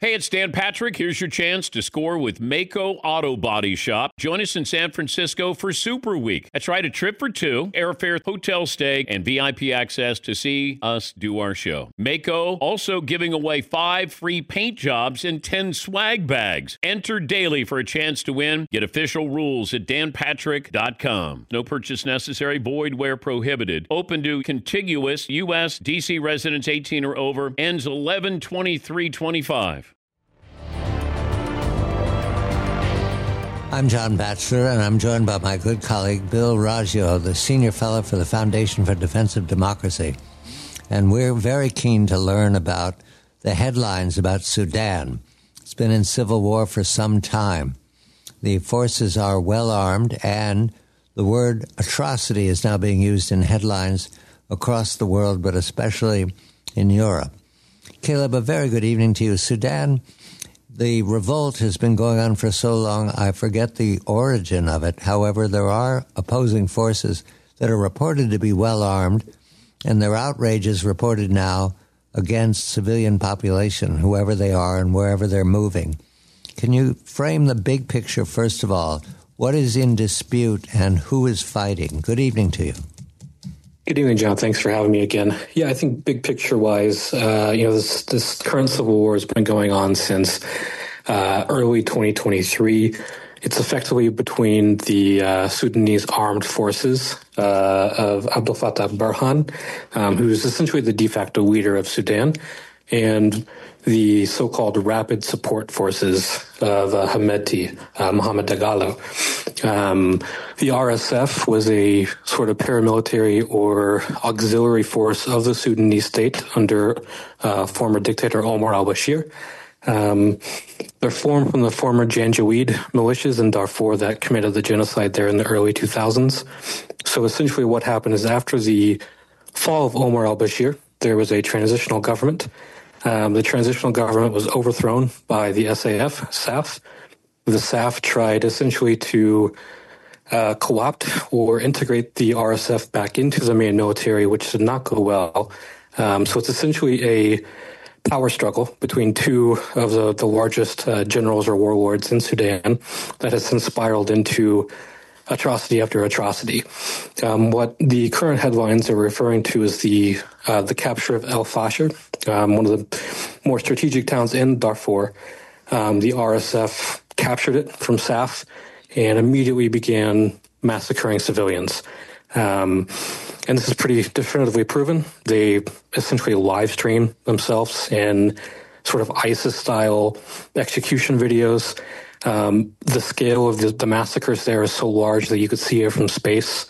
Hey, it's Dan Patrick. Here's your chance to score with Mako Auto Body Shop. Join us in San Francisco for Super Week. That's right, a trip for two, airfare, hotel stay, and VIP access to see us do our show. Mako also giving away 5 free paint jobs and 10 swag bags. Enter daily for a chance to win. Get official rules at danpatrick.com. No purchase necessary, void where prohibited. Open to contiguous U.S. D.C. residents 18 or over. Ends 11/23/25. I'm John Batchelor, and I'm joined by my good colleague, Bill Raggio, the Senior Fellow for the Foundation for Defense of Democracy. And we're very keen to learn about the headlines about Sudan. It's been in civil war for some time. The forces are well armed, and the word atrocity is now being used in headlines across the world, but especially in Europe. Caleb, a very good evening to you. Sudan, the revolt has been going on for so long, I forget the origin of it. However, there are opposing forces that are reported to be well armed, and their outrage is reported now against civilian population, whoever they are and wherever they're moving. Can you frame the big picture, first of all? What is in dispute and who is fighting? Good evening to you. Good evening, John. Thanks for having me again. Yeah, I think big picture-wise, this current civil war has been going on since early 2023. It's effectively between the Sudanese armed forces of Abdel Fattah Burhan, who's essentially the de facto leader of Sudan, and the so-called Rapid Support Forces of Hemedti, Mohamed Dagalo. The RSF was a sort of paramilitary or auxiliary force of the Sudanese state under former dictator Omar al-Bashir. They're formed from the former Janjaweed militias in Darfur that committed the genocide there in the early 2000s. So essentially what happened is after the fall of Omar al-Bashir, there was a transitional government. The transitional government was overthrown by the SAF. The SAF tried essentially to co-opt or integrate the RSF back into the main military, which did not go well. So it's essentially a power struggle between two of the largest generals or warlords in Sudan that has since spiraled into atrocity after atrocity. What the current headlines are referring to is the capture of El Fasher, one of the more strategic towns in Darfur. The RSF captured it from SAF and immediately began massacring civilians. And this is pretty definitively proven. They essentially live stream themselves in sort of ISIS-style execution videos. The scale of the massacres there is so large that you could see it from space.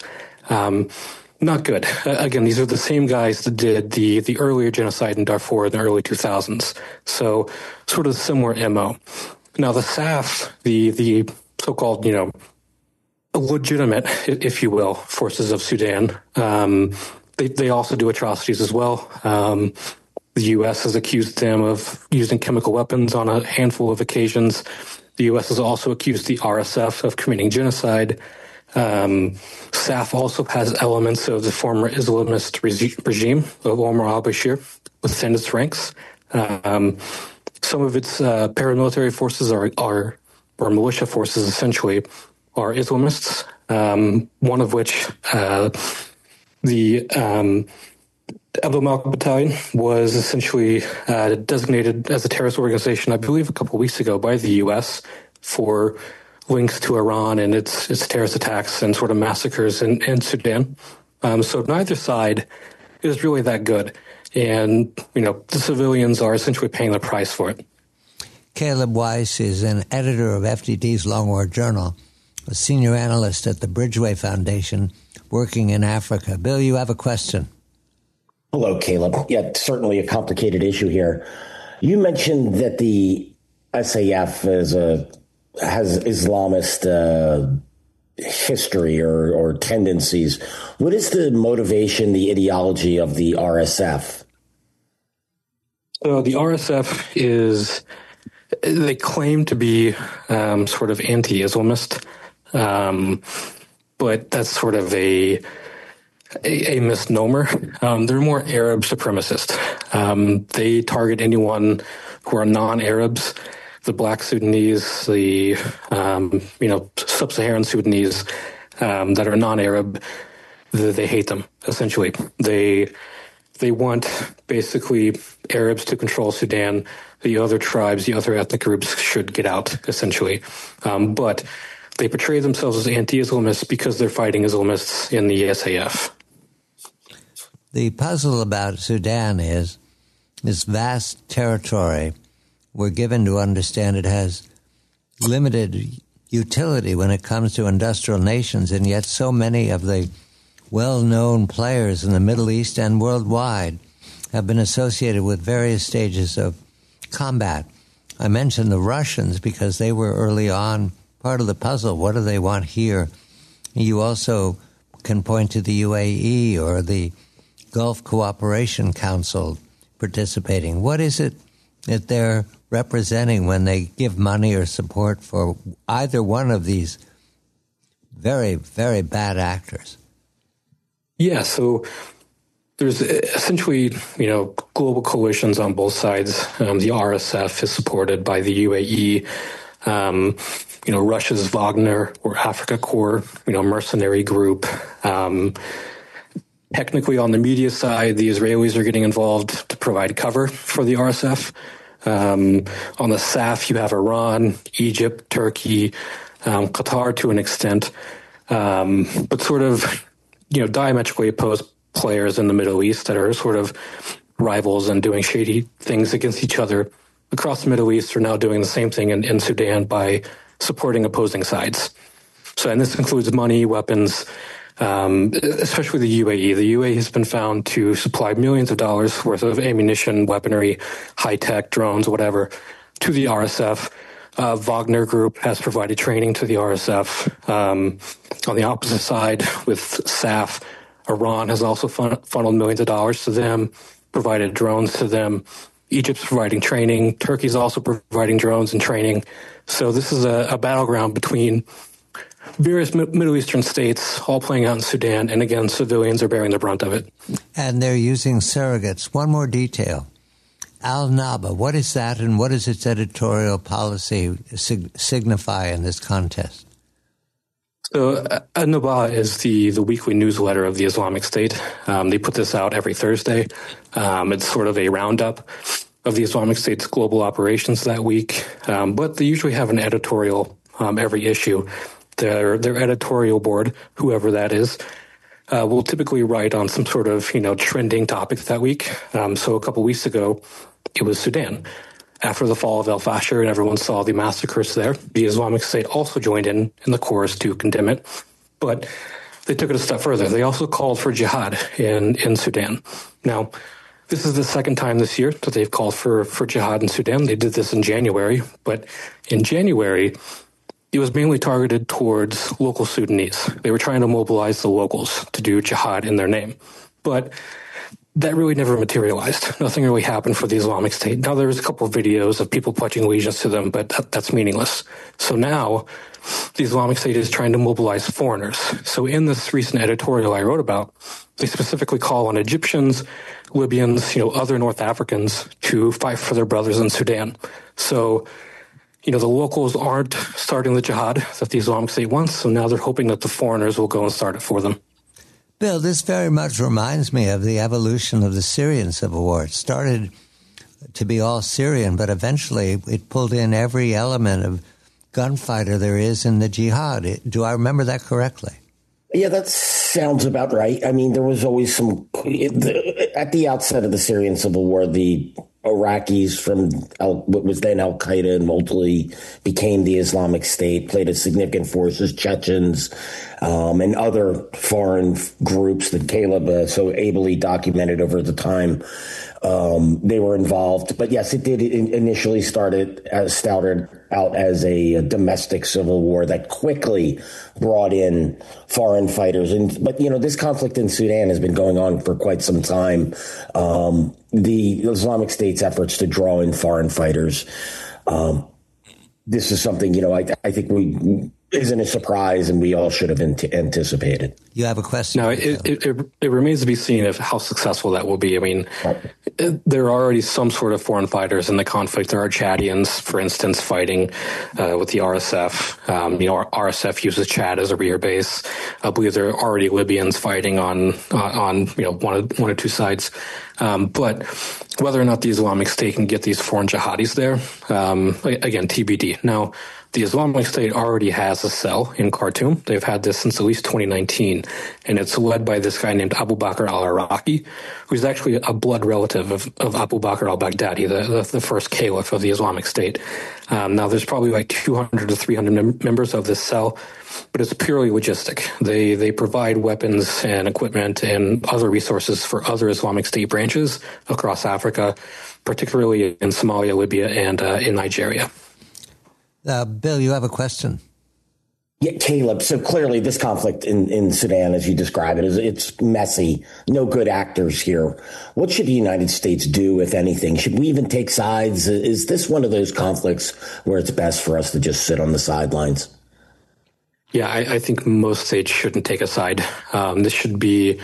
Not good. Again, these are the same guys that did the earlier genocide in Darfur in the early 2000s. So sort of similar MO. Now the SAF, the so-called, legitimate, if you will, forces of Sudan, they also do atrocities as well. The U.S. has accused them of using chemical weapons on a handful of occasions. The U.S. has also accused the RSF of committing genocide. SAF also has elements of the former Islamist regime of Omar al-Bashir within its ranks. Some of its paramilitary forces or militia forces essentially are Islamists, one of which the Abu Malka Battalion was essentially designated as a terrorist organization, I believe, a couple of weeks ago by the U.S. for links to Iran and its terrorist attacks and sort of massacres in Sudan. So neither side is really that good. And, the civilians are essentially paying the price for it. Caleb Weiss is an editor of FDD's Long War Journal, a senior analyst at the Bridgeway Foundation working in Africa. Bill, you have a question. Hello, Caleb. Yeah, certainly a complicated issue here. You mentioned that the SAF has Islamist history or tendencies. What is the motivation, the ideology of the RSF? So the RSF they claim to be sort of anti-Islamist, but that's sort of a misnomer. They're more Arab supremacist. They target anyone who are non-Arabs, the Black Sudanese, the Sub-Saharan Sudanese that are non-Arab, they hate them, essentially. They want basically Arabs to control Sudan. The other tribes, the other ethnic groups should get out, essentially. But they portray themselves as anti-Islamists because they're fighting Islamists in the SAF. The puzzle about Sudan is this vast territory. We're given to understand it has limited utility when it comes to industrial nations, and yet so many of the well-known players in the Middle East and worldwide have been associated with various stages of combat. I mentioned the Russians because they were early on part of the puzzle. What do they want here? You also can point to the UAE or the Gulf Cooperation Council participating. What is it that they're representing when they give money or support for either one of these very, very bad actors? Yeah, so there's essentially, global coalitions on both sides. The RSF is supported by the UAE. Russia's Wagner or Africa Corps, mercenary group. Technically, on the media side, the Israelis are getting involved to provide cover for the RSF. On the SAF, you have Iran, Egypt, Turkey, Qatar to an extent, but sort of, diametrically opposed players in the Middle East that are sort of rivals and doing shady things against each other across the Middle East are now doing the same thing in Sudan by supporting opposing sides. So, and this includes money, weapons, especially the UAE. The UAE has been found to supply millions of dollars worth of ammunition, weaponry, high-tech, drones, whatever, to the RSF. Wagner Group has provided training to the RSF. On the opposite side, with SAF, Iran has also funneled millions of dollars to them, provided drones to them. Egypt's providing training. Turkey's also providing drones and training. So this is a battleground between various Middle Eastern states all playing out in Sudan, and again, civilians are bearing the brunt of it. And they're using surrogates. One more detail. Al-Naba, what is that, and what does its editorial policy signify in this contest? So Al-Naba is the weekly newsletter of the Islamic State. They put this out every Thursday. It's sort of a roundup of the Islamic State's global operations that week, but they usually have an editorial every issue. Their editorial board, whoever that is, will typically write on some sort of trending topic that week. So a couple weeks ago, it was Sudan. After the fall of al-Fashir and everyone saw the massacres there, the Islamic State also joined in the chorus to condemn it. But they took it a step further. They also called for jihad in Sudan. Now, this is the second time this year that they've called for jihad in Sudan. They did this in January. But in January, it was mainly targeted towards local Sudanese. They were trying to mobilize the locals to do jihad in their name. But that really never materialized. Nothing really happened for the Islamic State. Now there was a couple of videos of people pledging allegiance to them, but that's meaningless. So now the Islamic State is trying to mobilize foreigners. So in this recent editorial I wrote about, they specifically call on Egyptians, Libyans, other North Africans to fight for their brothers in Sudan. So the locals aren't starting the jihad that the Islamic State wants, so now they're hoping that the foreigners will go and start it for them. Bill, this very much reminds me of the evolution of the Syrian civil war. It started to be all Syrian, but eventually it pulled in every element of gunfighter there is in the jihad. Do I remember that correctly? Yeah, that sounds about right. I mean, there was always some at the outset of the Syrian civil war, the Iraqis from what was then Al-Qaeda and ultimately became the Islamic State played a significant forces, Chechens, and other foreign groups that Caleb so ably documented over the time. They were involved. But yes, it did initially started out as a domestic civil war that quickly brought in foreign fighters. But this conflict in Sudan has been going on for quite some time. The Islamic State's efforts to draw in foreign fighters. This is something, I think isn't a surprise, and we all should have anticipated. You have a question? No, it remains to be seen how successful that will be. I mean, there are already some sort of foreign fighters in the conflict. There are Chadians, for instance, fighting with the RSF. RSF uses Chad as a rear base. I believe there are already Libyans fighting on one or two sides. But whether or not the Islamic State can get these foreign jihadis there, again, TBD. Now, the Islamic State already has a cell in Khartoum. They've had this since at least 2019, and it's led by this guy named Abu Bakr al-Iraqi, who's actually a blood relative of Abu Bakr al-Baghdadi, the first caliph of the Islamic State. Now, there's probably like 200 to 300 members of this cell, but it's purely logistic. They provide weapons and equipment and other resources for other Islamic State branches across Africa, particularly in Somalia, Libya, and in Nigeria. Bill, you have a question. Yeah, Caleb. So clearly this conflict in Sudan, as you describe it, it's messy. No good actors here. What should the United States do, if anything? Should we even take sides? Is this one of those conflicts where it's best for us to just sit on the sidelines? Yeah, I think most states shouldn't take a side. This should be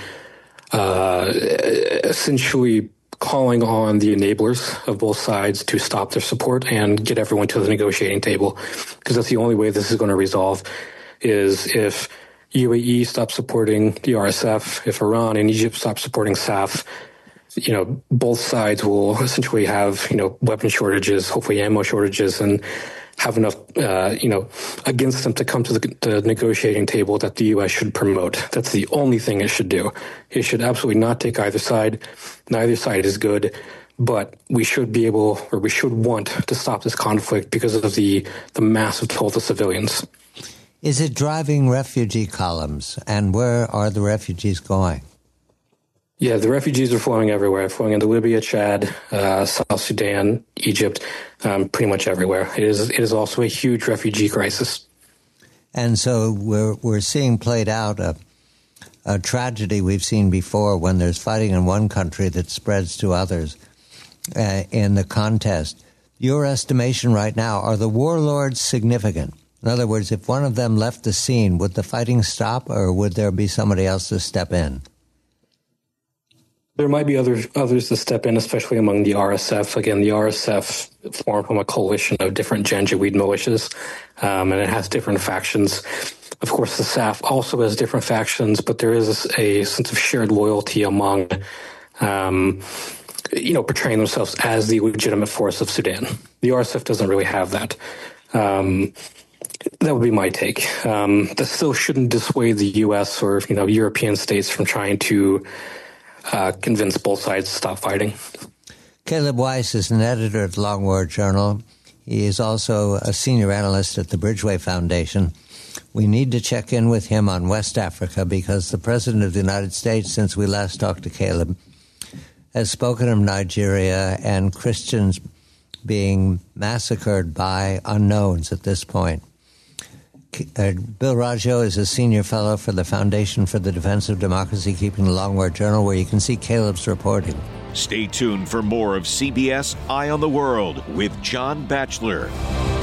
essentially calling on the enablers of both sides to stop their support and get everyone to the negotiating table, because that's the only way this is going to resolve, is if UAE stops supporting the RSF, if Iran and Egypt stop supporting SAF, both sides will essentially have, weapon shortages, hopefully ammo shortages, and have enough, against them to come to the negotiating table that the U.S. should promote. That's the only thing it should do. It should absolutely not take either side. Neither side is good, but we should be able, or we should want to stop this conflict because of the massive toll to civilians. Is it driving refugee columns, and where are the refugees going? Yeah, the refugees are flowing everywhere, flowing into Libya, Chad, South Sudan, Egypt, pretty much everywhere. It is also a huge refugee crisis. And so we're seeing played out a tragedy we've seen before when there's fighting in one country that spreads to others in the contest. Your estimation right now, are the warlords significant? In other words, if one of them left the scene, would the fighting stop, or would there be somebody else to step in? There might be others to step in, especially among the RSF. Again, the RSF formed from a coalition of different Janjaweed militias, and it has different factions. Of course, the SAF also has different factions, but there is a sense of shared loyalty among, portraying themselves as the legitimate force of Sudan. The RSF doesn't really have that. That would be my take. That still shouldn't dissuade the U.S. or, European states from trying to convince both sides to stop fighting. Caleb Weiss is an editor at Long War Journal. He is also a senior analyst at the Bridgeway Foundation. We need to check in with him on West Africa because the President of the United States, since we last talked to Caleb, has spoken of Nigeria and Christians being massacred by unknowns at this point. Bill Raggio is a senior fellow for the Foundation for the Defense of Democracy, keeping the Long War Journal, where you can see Caleb's reporting. Stay tuned for more of CBS Eye on the World with John Batchelor.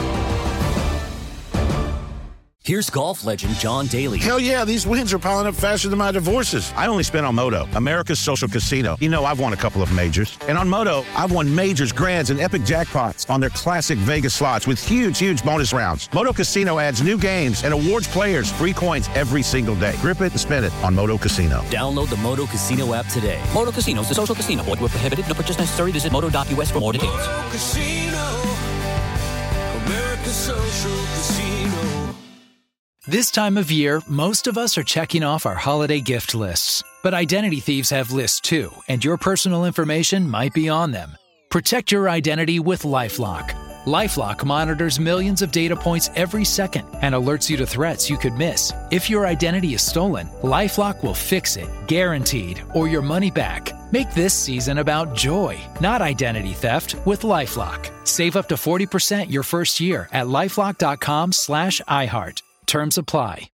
Here's golf legend John Daly. Hell yeah, these wins are piling up faster than my divorces. I only spent on Moto, America's social casino. I've won a couple of majors. And on Moto, I've won majors, grands, and epic jackpots on their classic Vegas slots with huge bonus rounds. Moto Casino adds new games and awards players free coins every single day. Grip it and spin it on Moto Casino. Download the Moto Casino app today. Moto Casino is a social casino. Void where prohibited. No purchase necessary. Visit moto.us for more details. Moto Casino, America's social casino. This time of year, most of us are checking off our holiday gift lists. But identity thieves have lists too, and your personal information might be on them. Protect your identity with LifeLock. LifeLock monitors millions of data points every second and alerts you to threats you could miss. If your identity is stolen, LifeLock will fix it, guaranteed, or your money back. Make this season about joy, not identity theft, with LifeLock. Save up to 40% your first year at LifeLock.com/iHeart. Terms apply.